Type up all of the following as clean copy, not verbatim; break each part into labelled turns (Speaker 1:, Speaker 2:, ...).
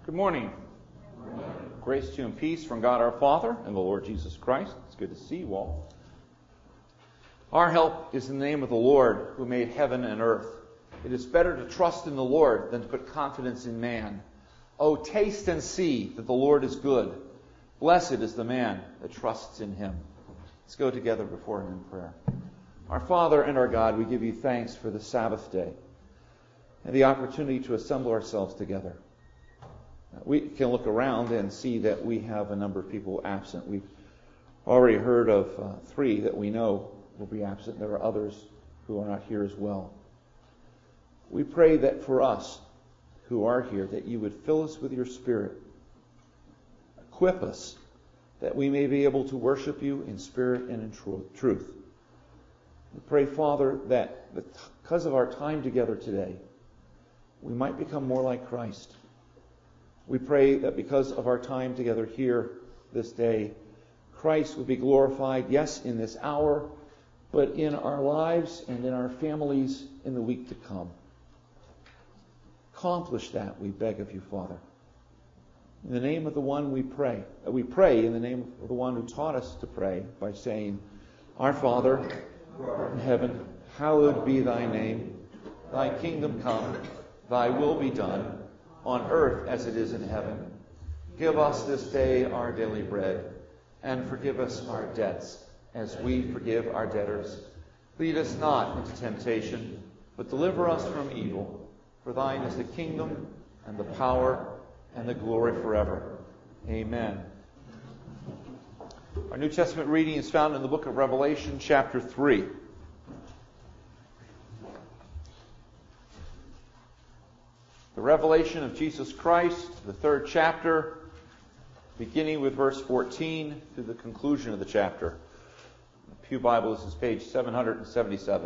Speaker 1: Good morning. Grace to you and peace from God our Father and the Lord Jesus Christ. It's good to see you all. Our help is in the name of the Lord who made heaven and earth. It is better to trust in the Lord than to put confidence in man. Oh, taste and see that the Lord is good. Blessed is the man that trusts in him. Let's go together before him in prayer. Our Father and our God, we give you thanks for the Sabbath day and the opportunity to assemble ourselves together. We can look around and see that we have a number of people absent. We've already heard of 3 that we know will be absent. There are others who are not here as well. We pray that for us who are here, that you would fill us with your Spirit. Equip us that we may be able to worship you in spirit and in truth. We pray, Father, that because of our time together today, we might become more like Christ. We pray that because of our time together here this day, Christ would be glorified, yes, in this hour, but in our lives and in our families in the week to come. Accomplish that, we beg of you, Father. In the name of the one we pray in the name of the one who taught us to pray by saying, Our Father, in heaven, hallowed be thy name. Thy kingdom come, thy will be done, on earth as it is in heaven. Give us this day our daily bread, and forgive us our debts, as we forgive our debtors. Lead us not into temptation, but deliver us from evil. For thine is the kingdom, and the power, and the glory forever. Amen. Our New Testament reading is found in the book of Revelation, chapter 3. The revelation of Jesus Christ, the 3rd chapter, beginning with verse 14 to the conclusion of the chapter. The Pew Bible, this is page 777.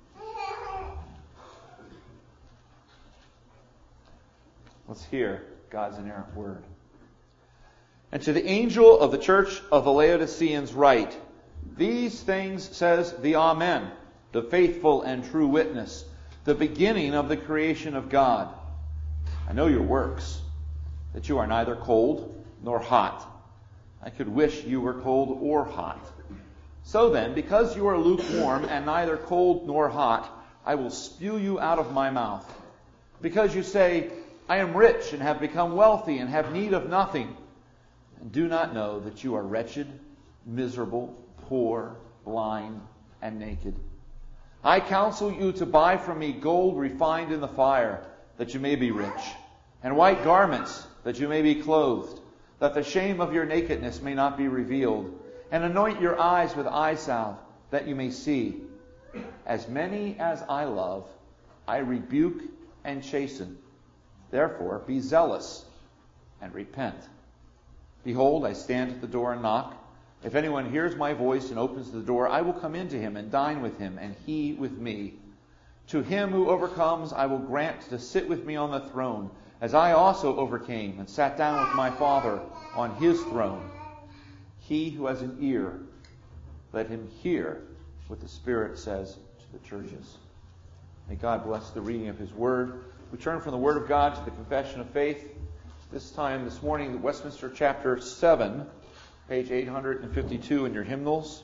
Speaker 1: Let's hear God's inerrant word. And to the angel of the church of the Laodiceans write, These things says the Amen, the faithful and true witness, the beginning of the creation of God. I know your works, that you are neither cold nor hot. I could wish you were cold or hot. So then, because you are lukewarm and neither cold nor hot, I will spew you out of my mouth. Because you say, I am rich and have become wealthy and have need of nothing, and do not know that you are wretched, miserable, poor, blind, and naked. I counsel you to buy from me gold refined in the fire, that you may be rich, and white garments, that you may be clothed, that the shame of your nakedness may not be revealed, and anoint your eyes with eye salve, that you may see. As many as I love, I rebuke and chasten. Therefore, be zealous and repent. Behold, I stand at the door and knock. If anyone hears my voice and opens the door, I will come into him and dine with him, and he with me. To him who overcomes, I will grant to sit with me on the throne, as I also overcame and sat down with my Father on his throne. He who has an ear, let him hear what the Spirit says to the churches. May God bless the reading of his word. We turn from the word of God to the confession of faith. This morning, Westminster chapter 7, page 852 in your hymnals.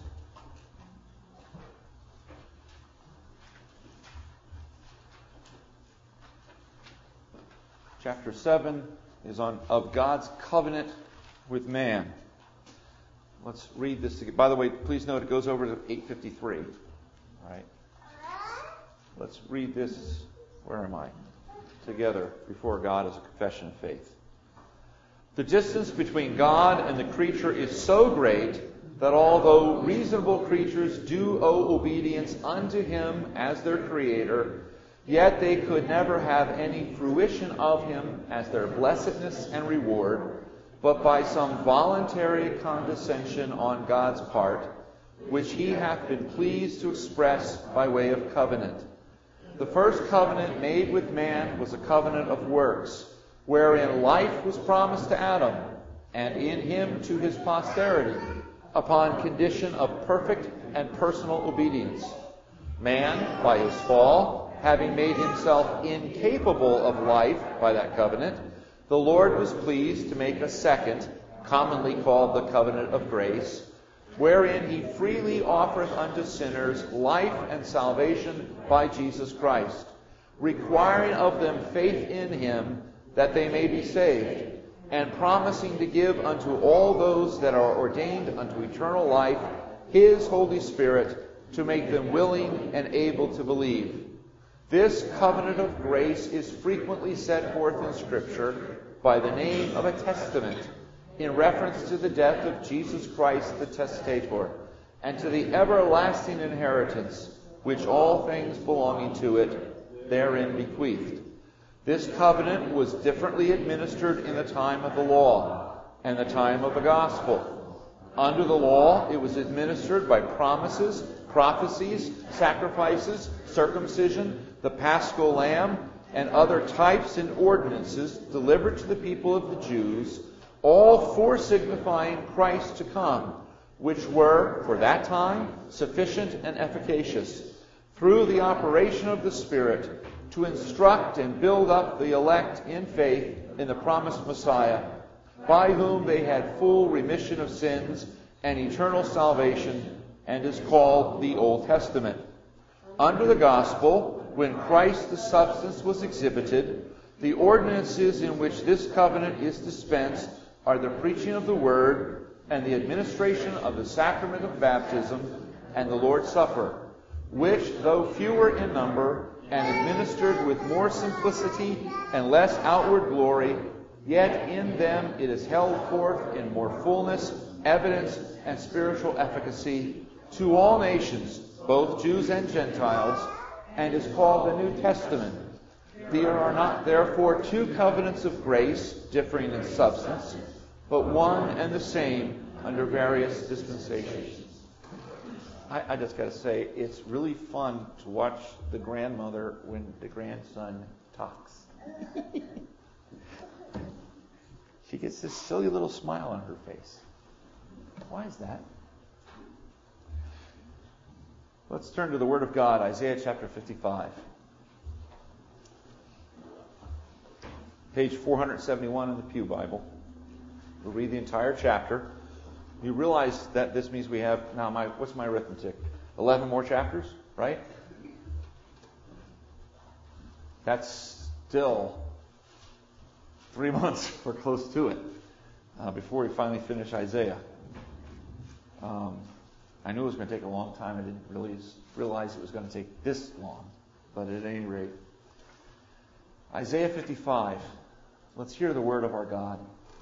Speaker 1: Chapter 7 is of God's covenant with man. Let's read this together. By the way, please note it goes over to 853. All right. Let's read this. Where am I? Together before God as a confession of faith. The distance between God and the creature is so great that although reasonable creatures do owe obedience unto him as their creator, yet they could never have any fruition of him as their blessedness and reward, but by some voluntary condescension on God's part, which he hath been pleased to express by way of covenant. The first covenant made with man was a covenant of works, wherein life was promised to Adam, and in him to his posterity, upon condition of perfect and personal obedience. Man, by his fall, having made himself incapable of life by that covenant, the Lord was pleased to make a second, commonly called the covenant of grace, wherein he freely offereth unto sinners life and salvation by Jesus Christ, requiring of them faith in him that they may be saved, and promising to give unto all those that are ordained unto eternal life his Holy Spirit, to make them willing and able to believe. This covenant of grace is frequently set forth in Scripture by the name of a testament, in reference to the death of Jesus Christ the testator, and to the everlasting inheritance, which all things belonging to it therein bequeathed. This covenant was differently administered in the time of the law and the time of the gospel. Under the law, it was administered by promises, prophecies, sacrifices, circumcision, the paschal lamb, and other types and ordinances delivered to the people of the Jews, all foresignifying Christ to come, which were, for that time, sufficient and efficacious, through the operation of the Spirit, to instruct and build up the elect in faith in the promised Messiah, by whom they had full remission of sins and eternal salvation, and is called the Old Testament. Under the gospel, when Christ the substance was exhibited, the ordinances in which this covenant is dispensed are the preaching of the word and the administration of the sacrament of baptism and the Lord's Supper, which, though fewer in number and administered with more simplicity and less outward glory, yet in them it is held forth in more fullness, evidence, and spiritual efficacy to all nations, both Jews and Gentiles, and is called the New Testament. There are not therefore two covenants of grace, differing in substance, but one and the same under various dispensations. I just got to say, it's really fun to watch the grandmother when the grandson talks. She gets this silly little smile on her face. Why is that? Let's turn to the Word of God, Isaiah chapter 55. Page 471 in the Pew Bible. We'll read the entire chapter. You realize that this means we have, now what's my arithmetic? 11 more chapters, right? That's still 3 months or close to it before we finally finish Isaiah. I knew it was going to take a long time. I didn't really realize it was going to take this long. But at any rate, Isaiah 55. Let's hear the word of our God.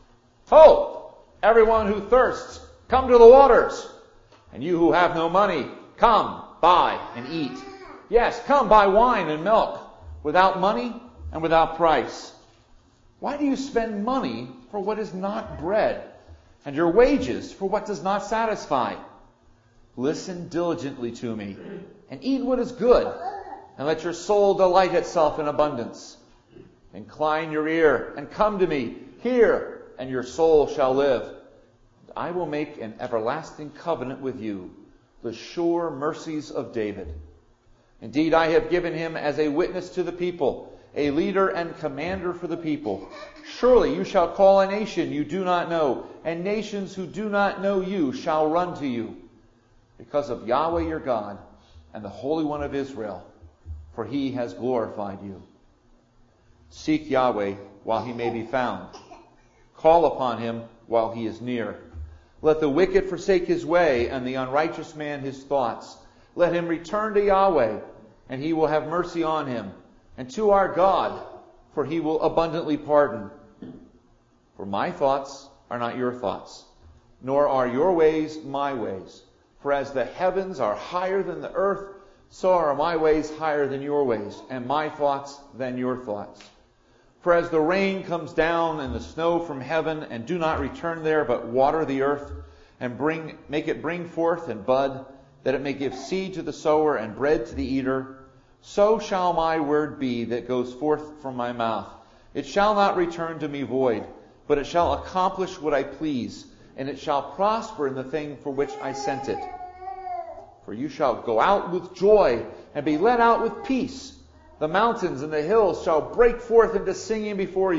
Speaker 1: Ho! Everyone who thirsts, come to the waters. And you who have no money, come, buy and eat. Yes, come buy wine and milk, without money and without price. Why do you spend money for what is not bread, and your wages for what does not satisfy? Listen diligently to me, and eat what is good, and let your soul delight itself in abundance. Incline your ear, and come to me. Hear, and your soul shall live. And I will make an everlasting covenant with you, the sure mercies of David. Indeed, I have given him as a witness to the people, a leader and commander for the people. Surely you shall call a nation you do not know, and nations who do not know you shall run to you. Because of Yahweh your God and the Holy One of Israel, for he has glorified you. Seek Yahweh while he may be found. Call upon him while he is near. Let the wicked forsake his way, and the unrighteous man his thoughts. Let him return to Yahweh, and he will have mercy on him, and to our God, for he will abundantly pardon. For my thoughts are not your thoughts, nor are your ways my ways. For as the heavens are higher than the earth, so are my ways higher than your ways, and my thoughts than your thoughts. For as the rain comes down and the snow from heaven, and do not return there, but water the earth, and make it bring forth and bud, that it may give seed to the sower and bread to the eater, so shall my word be that goes forth from my mouth. It shall not return to me void, but it shall accomplish what I please, and it shall prosper in the thing for which I sent it. For you shall go out with joy, and be led out with peace. The mountains and the hills shall break forth into singing before you.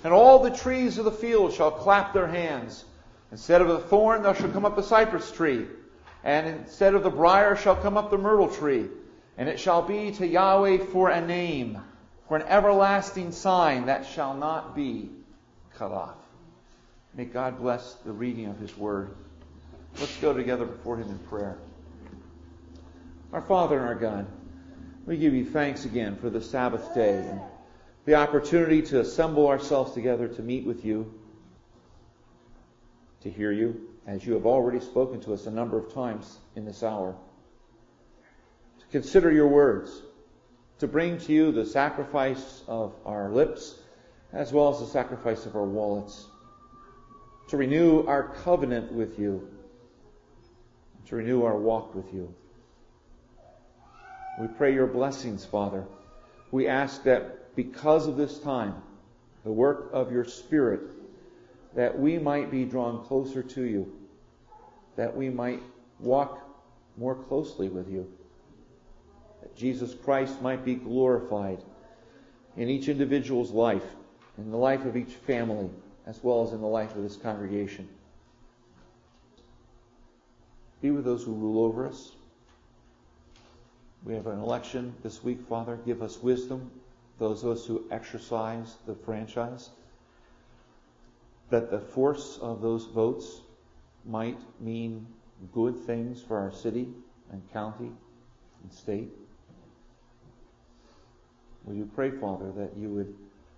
Speaker 1: And all the trees of the field shall clap their hands. Instead of the thorn there shall come up the cypress tree. And instead of the briar shall come up the myrtle tree. And it shall be to Yahweh for a name, for an everlasting sign that shall not be cut off. May God bless the reading of His Word. Let's go together before Him in prayer. Our Father and our God, we give You thanks again for the Sabbath day and the opportunity to assemble ourselves together to meet with You, to hear You, as You have already spoken to us a number of times in this hour, to consider Your words, to bring to You the sacrifice of our lips as well as the sacrifice of our wallets, to renew our covenant with You, to renew our walk with You. We pray Your blessings, Father. We ask that because of this time, the work of Your Spirit, that we might be drawn closer to You, that we might walk more closely with You, that Jesus Christ might be glorified in each individual's life, in the life of each family, as well as in the life of this congregation. Be with those who rule over us. We have an election this week, Father. Give us wisdom, those of us who exercise the franchise, that the force of those votes might mean good things for our city and county and state. We do pray, Father, that You would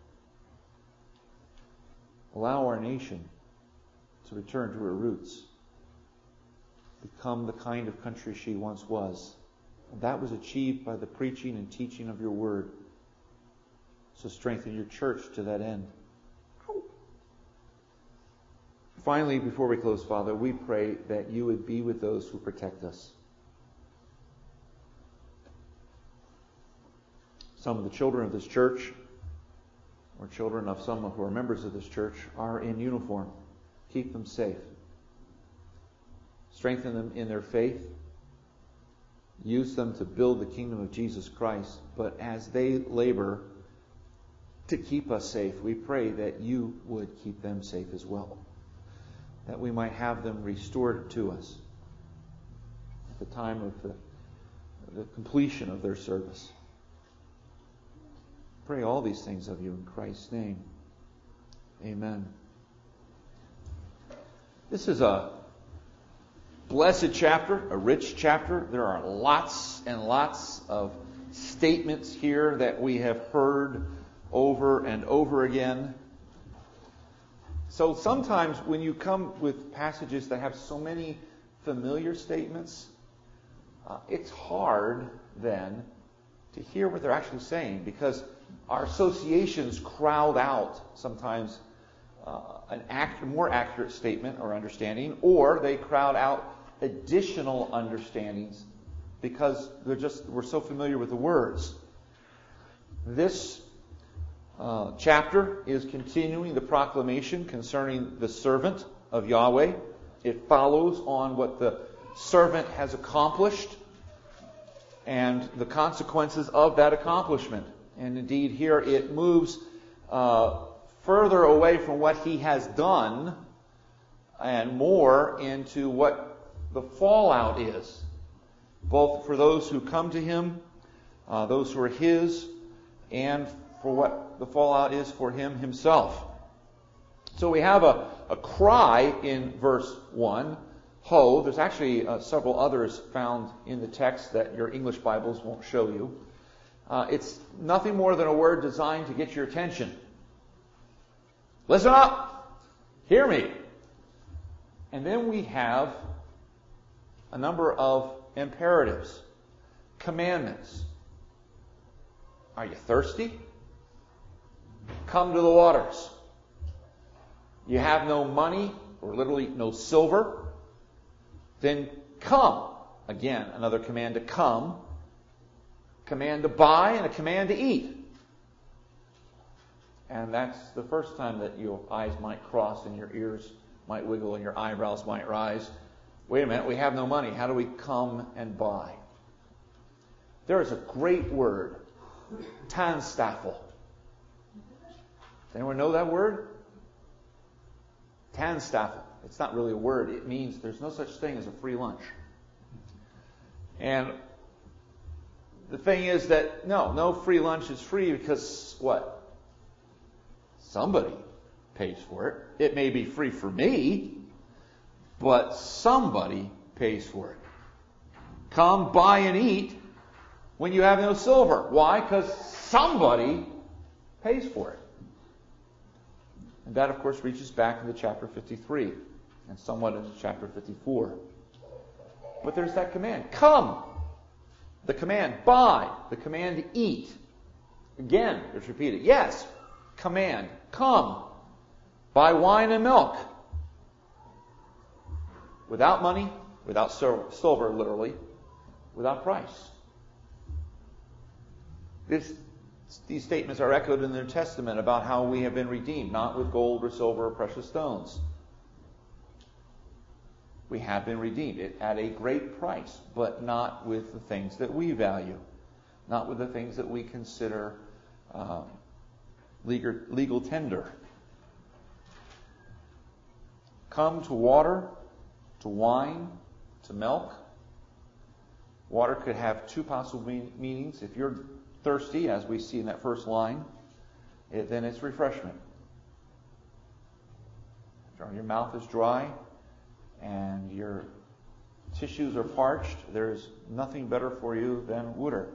Speaker 1: allow our nation to return to her roots, become the kind of country she once was. And that was achieved by the preaching and teaching of Your Word. So strengthen Your church to that end. Finally, before we close, Father, we pray that You would be with those who protect us. Some of the children of this church, or children of some who are members of this church, are in uniform. Keep them safe. Strengthen them in their faith. Use them to build the kingdom of Jesus Christ. But as they labor to keep us safe, we pray that You would keep them safe as well, that we might have them restored to us at the time of the completion of their service. Pray all these things of You in Christ's name. Amen. This is a blessed chapter, a rich chapter. There are lots and lots of statements here that we have heard over and over again. So sometimes when you come with passages that have so many familiar statements, it's hard then to hear what they're actually saying, because our associations crowd out sometimes a more accurate statement or understanding, or they crowd out additional understandings because we're so familiar with the words. This chapter is continuing the proclamation concerning the servant of Yahweh. It follows on what the servant has accomplished and the consequences of that accomplishment. And indeed, here it moves further away from what he has done and more into what the fallout is, both for those who come to him, those who are his, and for what the fallout is for him himself. So we have a cry in verse 1, ho. There's actually several others found in the text that your English Bibles won't show you. It's nothing more than a word designed to get your attention. Listen up! Hear me! And then we have a number of imperatives, commandments. Are you thirsty? Come to the waters. You have no money, or literally no silver? Then come. Again, another command to come. Command to buy and a command to eat. And that's the first time that your eyes might cross and your ears might wiggle and your eyebrows might rise. Wait a minute, we have no money. How do we come and buy? There is a great word, tanstaffel. Does anyone know that word? Tannstaffel. It's not really a word. It means there's no such thing as a free lunch. And the thing is that, no free lunch is free because what? Somebody pays for it. It may be free for me, but somebody pays for it. Come, buy and eat when you have no silver. Why? Because somebody pays for it. And that, of course, reaches back into chapter 53 and somewhat into chapter 54. But there's that command. Come. The command, buy. The command to eat. Again, it's repeated. Yes, command, come. Buy wine and milk. Without money, without silver, literally, without price. These statements are echoed in the New Testament about how we have been redeemed, not with gold or silver or precious stones. We have been redeemed at a great price, but not with the things that we value, not with the things that we consider legal tender. Come to water, to wine, to milk. Water could have two possible meanings. If you're thirsty, as we see in that first line, then it's refreshment. Your mouth is dry and your tissues are parched. There's nothing better for you than water.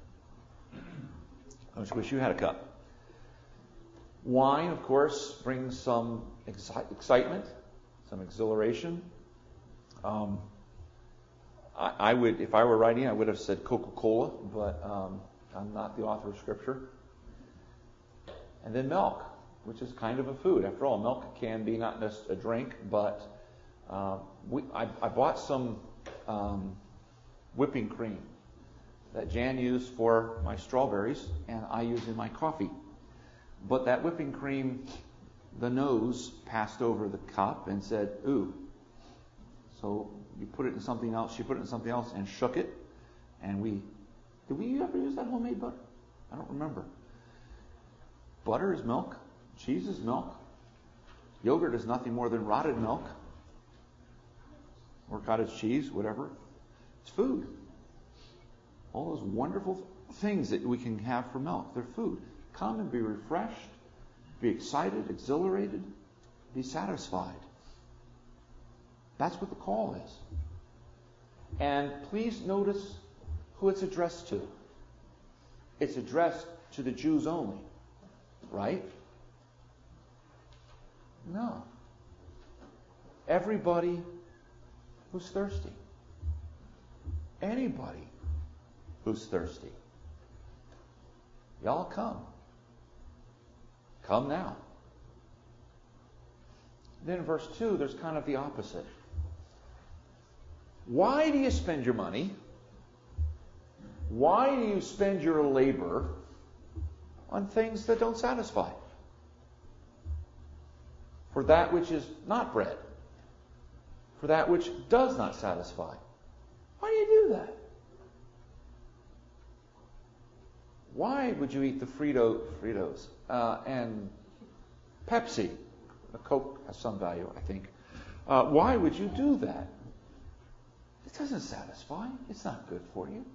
Speaker 1: I just wish you had a cup. Wine, of course, brings some excitement, some exhilaration. I would, if I were writing, I would have said Coca-Cola, but I'm not the author of Scripture. And then milk, which is kind of a food. After all, milk can be not just a drink, but I bought some whipping cream that Jan used for my strawberries, and I use in my coffee. But that whipping cream, the nose passed over the cup and said, ooh. So you put it in something else, she put it in something else and shook it. And did we ever use that homemade butter? I don't remember. Butter is milk. Cheese is milk. Yogurt is nothing more than rotted milk. Or cottage cheese, whatever. It's food. All those wonderful things that we can have for milk, they're food. Come and be refreshed, be excited, exhilarated, be satisfied. That's what the call is. And please notice who it's addressed to. It's addressed to the Jews only, right? No. Everybody who's thirsty. Anybody who's thirsty. Y'all come. Come now. Then in verse 2, there's kind of the opposite. Why do you spend your money? Why do you spend your labor on things that don't satisfy? For that which is not bread. For that which does not satisfy. Why do you do that? Why would you eat the Fritos and Pepsi? The Coke has some value, I think. Why would you do that? It doesn't satisfy. It's not good for you.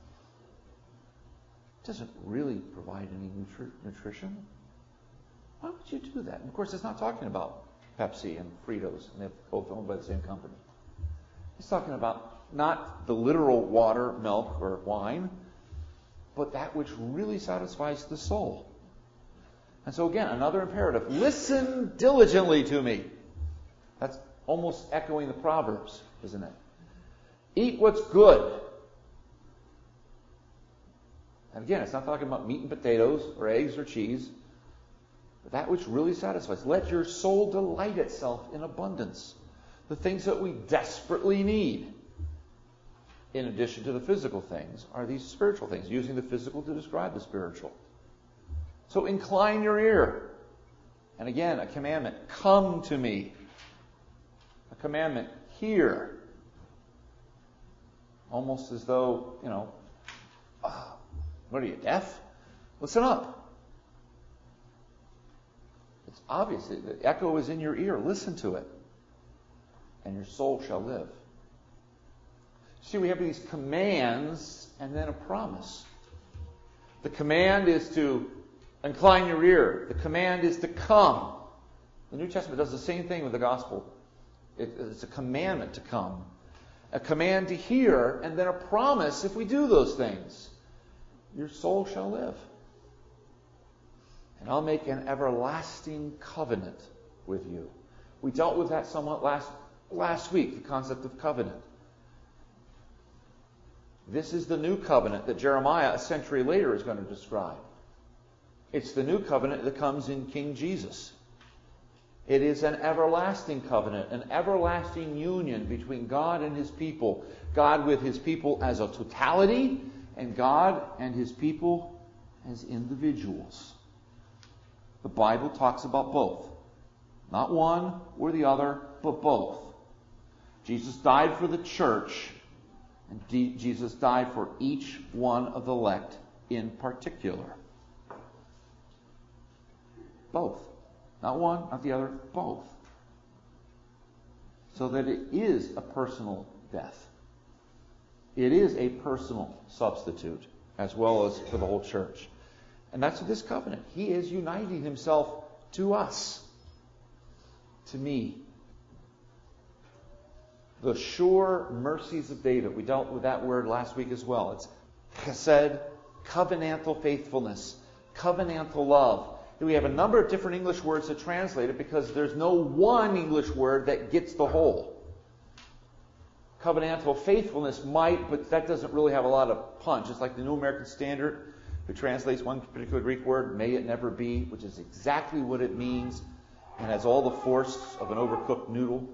Speaker 1: It doesn't really provide any nutrition. Why would you do that? And of course, it's not talking about Pepsi and Fritos, and they're both owned by the same company. It's talking about not the literal water, milk, or wine, but that which really satisfies the soul. And so again, another imperative. Listen diligently to me. That's almost echoing the Proverbs, isn't it? Eat what's good. And again, it's not talking about meat and potatoes or eggs or cheese, but that which really satisfies. Let your soul delight itself in abundance. The things that we desperately need, in addition to the physical things, are these spiritual things, using the physical to describe the spiritual. So incline your ear. And again, a commandment, come to me. A commandment, hear. Almost as though, what are you, deaf? Listen up. Obviously, the echo is in your ear. Listen to it. And your soul shall live. See, we have these commands and then a promise. The command is to incline your ear. The command is to come. The New Testament does the same thing with the gospel. It's a commandment to come. A command to hear, and then a promise if we do those things. Your soul shall live. And I'll make an everlasting covenant with you. We dealt with that somewhat last week, the concept of covenant. This is the new covenant that Jeremiah a century later is going to describe. It's the new covenant that comes in King Jesus. It is an everlasting covenant, an everlasting union between God and His people. God with His people as a totality, and God and His people as individuals. The Bible talks about both. Not one or the other, but both. Jesus died for the church, and Jesus died for each one of the elect in particular. Both. Not one, not the other, both. So that it is a personal death. It is a personal substitute, as well as for the whole church. And that's this covenant. He is uniting Himself to us, to me. The sure mercies of David. We dealt with that word last week as well. It's chesed, covenantal faithfulness, covenantal love. We have a number of different English words to translate it because there's no one English word that gets the whole. Covenantal faithfulness might, but that doesn't really have a lot of punch. It's like the New American Standard, who translates one particular Greek word, may it never be, which is exactly what it means and has all the force of an overcooked noodle.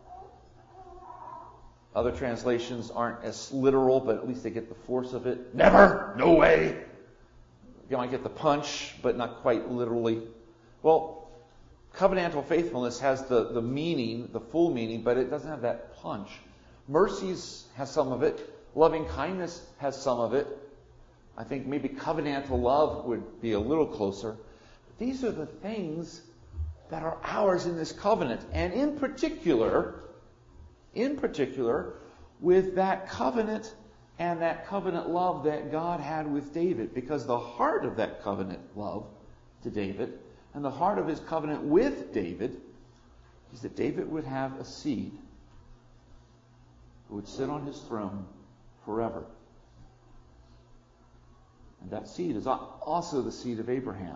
Speaker 1: Other translations aren't as literal, but at least they get the force of it. Never! No way! You might get the punch, but not quite literally. Well, covenantal faithfulness has the meaning, the full meaning, but it doesn't have that punch. Mercies has some of it. Loving kindness has some of it. I think maybe covenantal love would be a little closer. But these are the things that are ours in this covenant. And in particular, with that covenant and that covenant love that God had with David. Because the heart of that covenant love to David and the heart of His covenant with David is that David would have a seed who would sit on his throne forever. And that seed is also the seed of Abraham.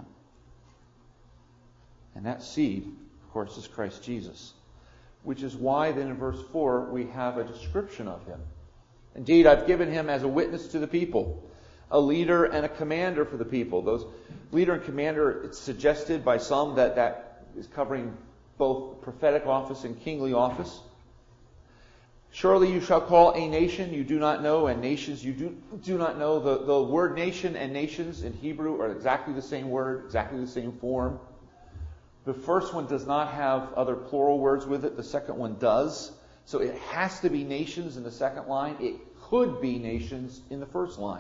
Speaker 1: And that seed, of course, is Christ Jesus. Which is why then in verse 4 we have a description of Him. Indeed, I've given Him as a witness to the people, a leader and a commander for the people. Those leader and commander, it's suggested by some that is covering both prophetic office and kingly office. Surely you shall call a nation you do not know, and nations you do not know. The word nation and nations in Hebrew are exactly the same word, exactly the same form. The first one does not have other plural words with it. The second one does. So it has to be nations in the second line. It could be nations in the first line.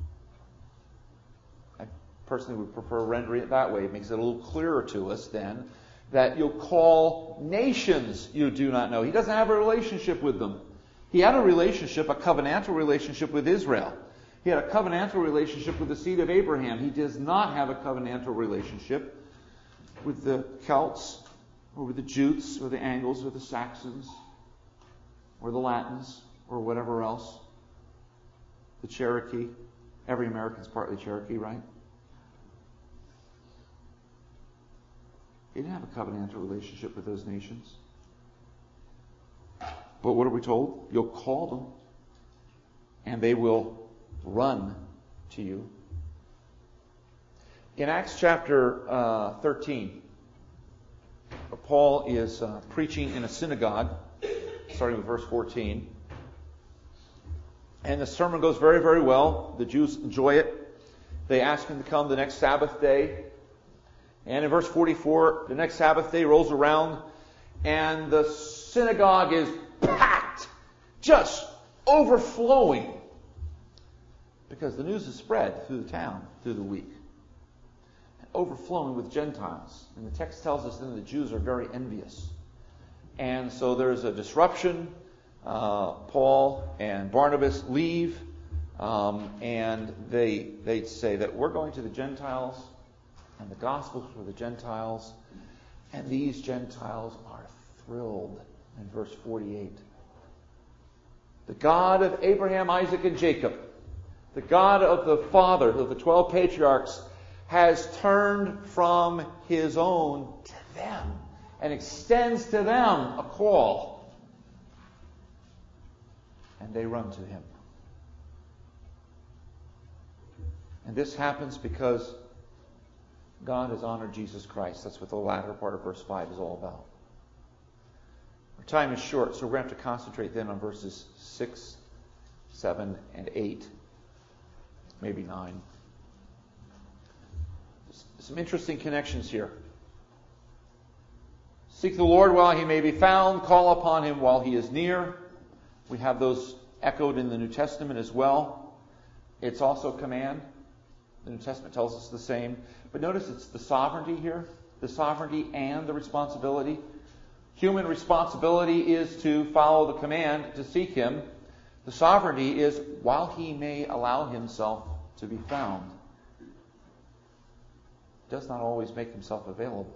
Speaker 1: I personally would prefer rendering it that way. It makes it a little clearer to us then that you'll call nations you do not know. He doesn't have a relationship with them. He had a relationship, a covenantal relationship with Israel. He had a covenantal relationship with the seed of Abraham. He does not have a covenantal relationship with the Celts, or with the Jutes, or the Angles, or the Saxons, or the Latins, or whatever else. The Cherokee. Every American's partly Cherokee, right? He didn't have a covenantal relationship with those nations. But what are we told? You'll call them, and they will run to you. In Acts chapter 13, Paul is preaching in a synagogue, starting with verse 14. And the sermon goes very, very well. The Jews enjoy it. They ask him to come the next Sabbath day. And in verse 44, the next Sabbath day rolls around, and the synagogue is packed, just overflowing, because the news is spread through the town through the week. And overflowing with Gentiles. And the text tells us then the Jews are very envious. And so there's a disruption. Paul and Barnabas leave, and they say that we're going to the Gentiles, and the gospel's for the Gentiles. And these Gentiles are thrilled in verse 48. The God of Abraham, Isaac, and Jacob, the God of the fathers of the 12 patriarchs, has turned from his own to them and extends to them a call. And they run to him. And this happens because God has honored Jesus Christ. That's what the latter part of verse 5 is all about. Our time is short, so we're going to have to concentrate then on verses 6, 7, and 8. Maybe 9. Some interesting connections here. Seek the Lord while he may be found. Call upon him while he is near. We have those echoed in the New Testament as well. It's also a command. The New Testament tells us the same. But notice it's the sovereignty here. The sovereignty and the responsibility. Human responsibility is to follow the command, to seek him. The sovereignty is while he may allow himself to be found. He does not always make himself available.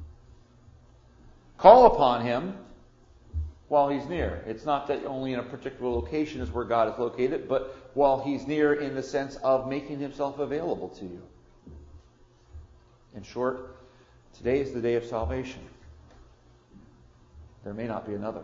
Speaker 1: Call upon him while he's near. It's not that only in a particular location is where God is located, but while he's near in the sense of making himself available to you. In short, today is the day of salvation. There may not be another.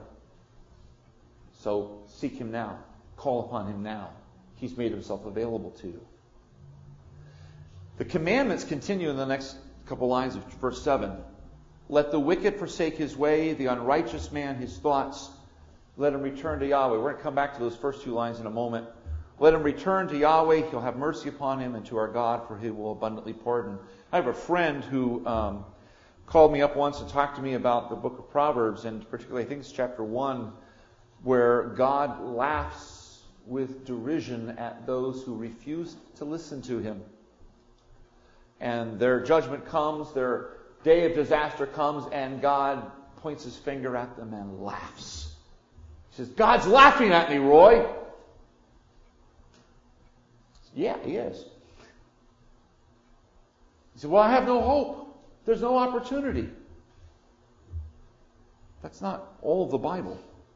Speaker 1: So seek him now. Call upon him now. He's made himself available to you. The commandments continue in the next couple lines of verse 7. Let the wicked forsake his way, the unrighteous man his thoughts. Let him return to Yahweh. We're going to come back to those first two lines in a moment. Let him return to Yahweh. He'll have mercy upon him, and to our God, for he will abundantly pardon. I have a friend who called me up once and talked to me about the book of Proverbs, and particularly I think it's chapter 1, where God laughs with derision at those who refuse to listen to him. And their judgment comes, their day of disaster comes, and God points his finger at them and laughs. He says, God's laughing at me, Roy. Yeah, he is. He said, well, I have no hope. There's no opportunity. That's not all of the Bible.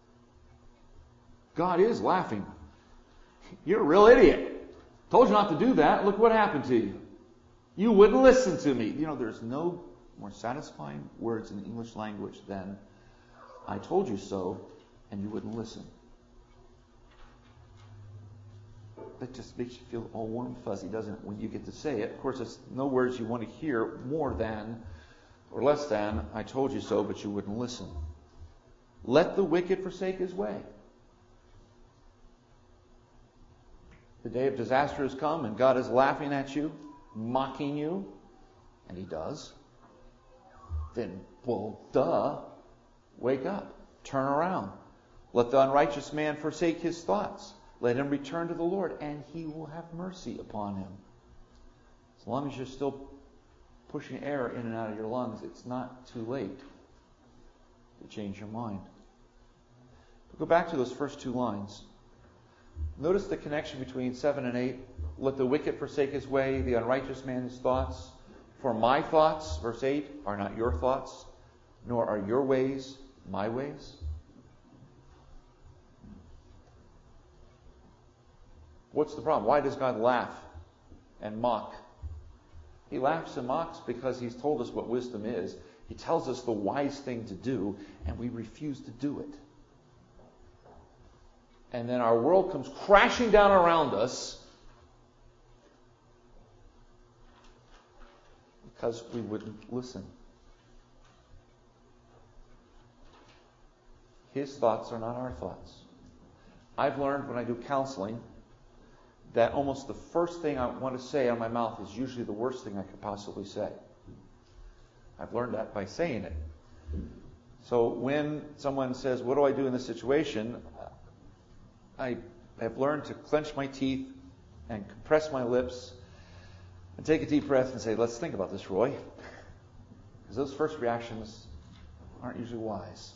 Speaker 1: God is laughing. You're a real idiot. Told you not to do that. Look what happened to you. You wouldn't listen to me. You know, there's no more satisfying words in the English language than I told you so, and you wouldn't listen. That just makes you feel all warm and fuzzy, doesn't it, when you get to say it? Of course, it's no words you want to hear more than or less than, I told you so, but you wouldn't listen. Let the wicked forsake his way. The day of disaster has come, and God is laughing at you, mocking you, and he does. Then, well, duh, wake up, turn around. Let the unrighteous man forsake his thoughts. Let him return to the Lord, and he will have mercy upon him. As long as you're still pushing air in and out of your lungs, it's not too late to change your mind. But go back to those first two lines. Notice the connection between 7 and 8. Let the wicked forsake his way, the unrighteous man his thoughts. For my thoughts, verse 8, are not your thoughts, nor are your ways my ways. What's the problem? Why does God laugh and mock? He laughs and mocks because he's told us what wisdom is. He tells us the wise thing to do, and we refuse to do it. And then our world comes crashing down around us because we wouldn't listen. His thoughts are not our thoughts. I've learned when I do counseling that almost the first thing I want to say out of my mouth is usually the worst thing I could possibly say. I've learned that by saying it. So when someone says, what do I do in this situation? I have learned to clench my teeth and compress my lips And take a deep breath and say, let's think about this, Roy. Because those first reactions aren't usually wise.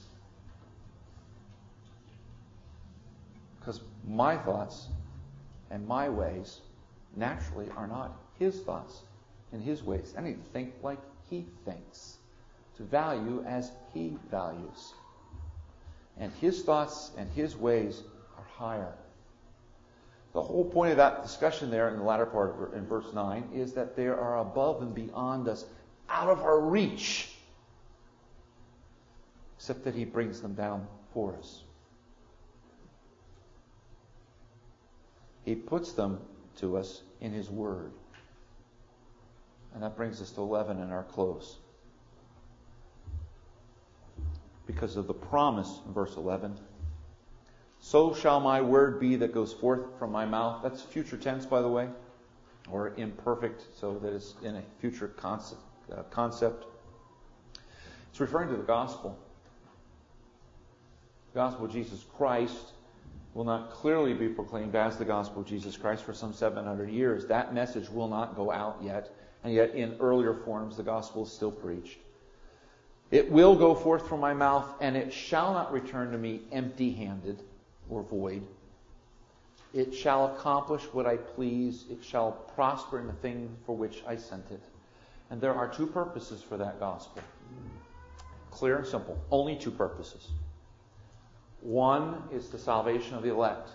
Speaker 1: Because my thoughts and my ways naturally are not his thoughts and his ways. I need to think like he thinks, to value as he values. And his thoughts and his ways are higher. The whole point of that discussion there in the latter part in verse 9 is that they are above and beyond us, out of our reach, except that he brings them down for us. He puts them to us in his word. And that brings us to 11 in our close. Because of the promise in verse 11, so shall my word be that goes forth from my mouth. That's future tense, by the way, or imperfect, so that it's in a future concept. It's referring to the gospel. The gospel of Jesus Christ will not clearly be proclaimed as the gospel of Jesus Christ for some 700 years. That message will not go out yet, and yet in earlier forms the gospel is still preached. It will go forth from my mouth, and it shall not return to me empty-handed or void. It shall accomplish what I please. It shall prosper in the thing for which I sent it. And there are two purposes for that gospel. Clear and simple. Only two purposes. One is the salvation of the elect.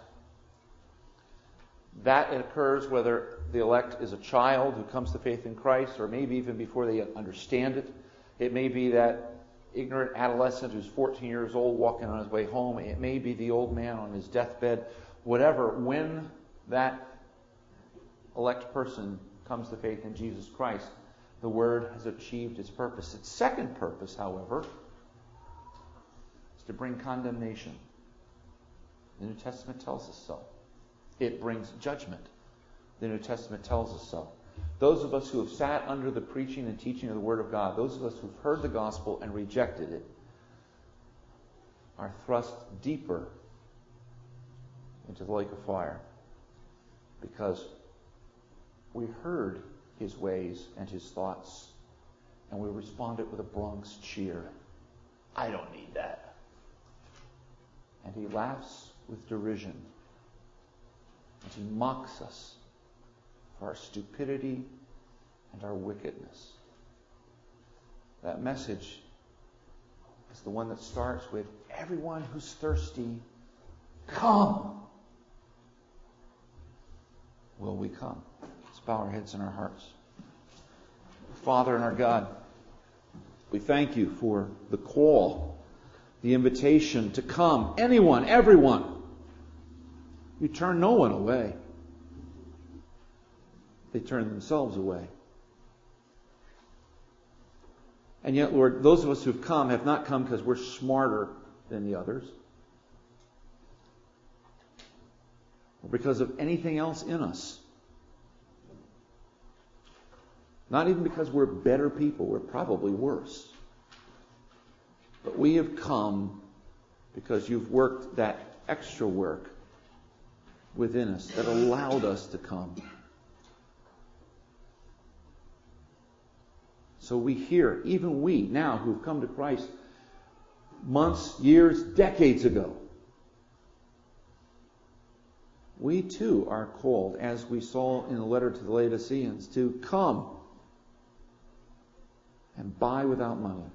Speaker 1: That occurs whether the elect is a child who comes to faith in Christ, or maybe even before they understand it. It may be that ignorant adolescent who's 14 years old walking on his way home. It may be the old man on his deathbed. Whatever, when that elect person comes to faith in Jesus Christ, the word has achieved its purpose. Its second purpose, however, is to bring condemnation. The New Testament tells us so. It brings judgment. The New Testament tells us so. Those of us who have sat under the preaching and teaching of the Word of God, those of us who've heard the gospel and rejected it, are thrust deeper into the lake of fire because we heard his ways and his thoughts, and we responded with a Bronx cheer. I don't need that. And he laughs with derision, and he mocks us for our stupidity and our wickedness. That message is the one that starts with, everyone who's thirsty, come. Will we come? Let's bow our heads and our hearts. Father and our God, we thank you for the call, the invitation to come. Anyone, everyone. You turn no one away. They turn themselves away. And yet, Lord, those of us who've come have not come because we're smarter than the others, or because of anything else in us. Not even because we're better people. We're probably worse. But we have come because you've worked that extra work within us that allowed us to come. So we hear, even we now who've come to Christ months, years, decades ago, we too are called, as we saw in the letter to the Laodiceans, to come and buy without money.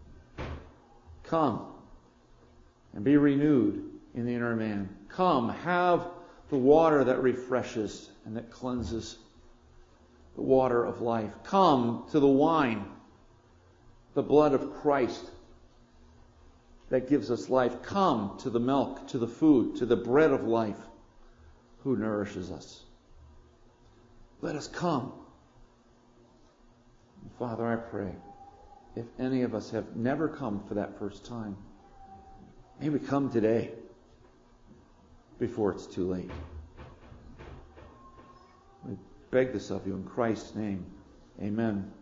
Speaker 1: Come and be renewed in the inner man. Come, have the water that refreshes and that cleanses, the water of life. Come to the wine, the blood of Christ that gives us life. Come to the milk, to the food, to the bread of life who nourishes us. Let us come. Father, I pray, if any of us have never come for that first time, may we come today before it's too late. We beg this of you in Christ's name. Amen.